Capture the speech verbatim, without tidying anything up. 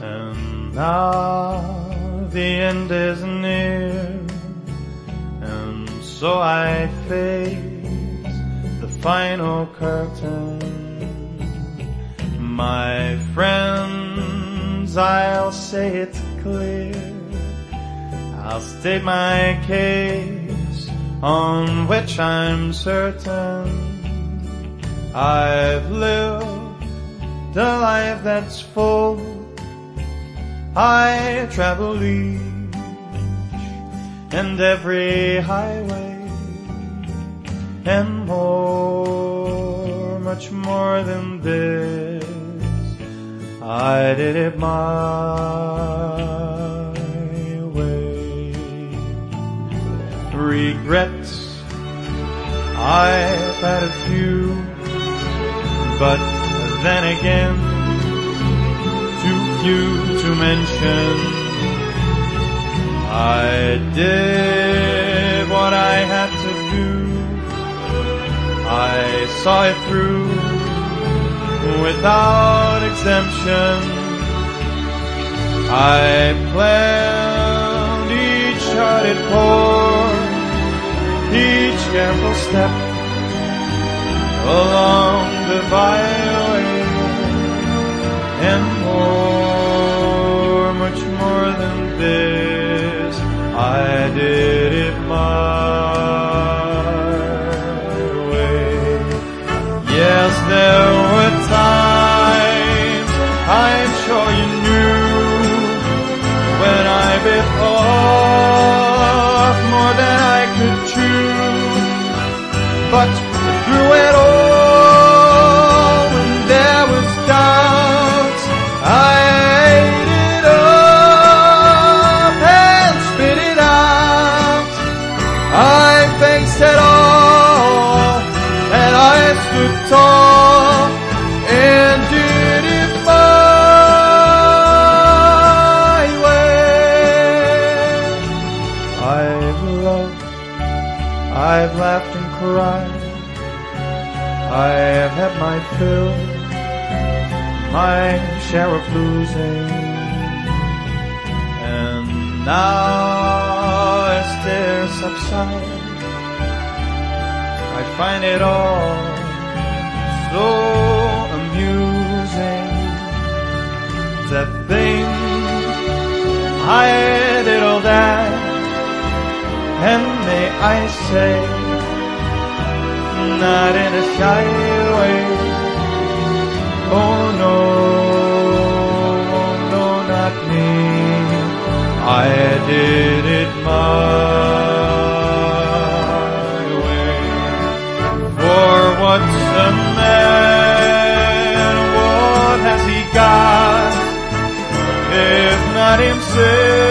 And now the end is near, and so I face the final curtain. My friends, I'll say it clear, I'll state my case on which I'm certain. I've lived a life that's full, I travel each and every highway, and more, much more than this, I did it my way. Regrets, I've had a few, but then again, too few to mention. I did what I had to do, I saw it through without exemption. I planned each charted course, each careful step along the byway, and more, much more than this, I did it my way. Yes, there were times, I'm sure you knew, when I bit off more than I could chew, but through it all, when there was doubt, I ate it up and spit it out. I faced it all, and I stood tall and did it my way. I've loved, I've laughed and cried, I've had my fill, my share of losing, and now as tears subside, I find it all so amusing to think I did all that, and may I say, not in a shy way. Oh no, no, not me. I did it my way. For what's a man? What has he got if not himself?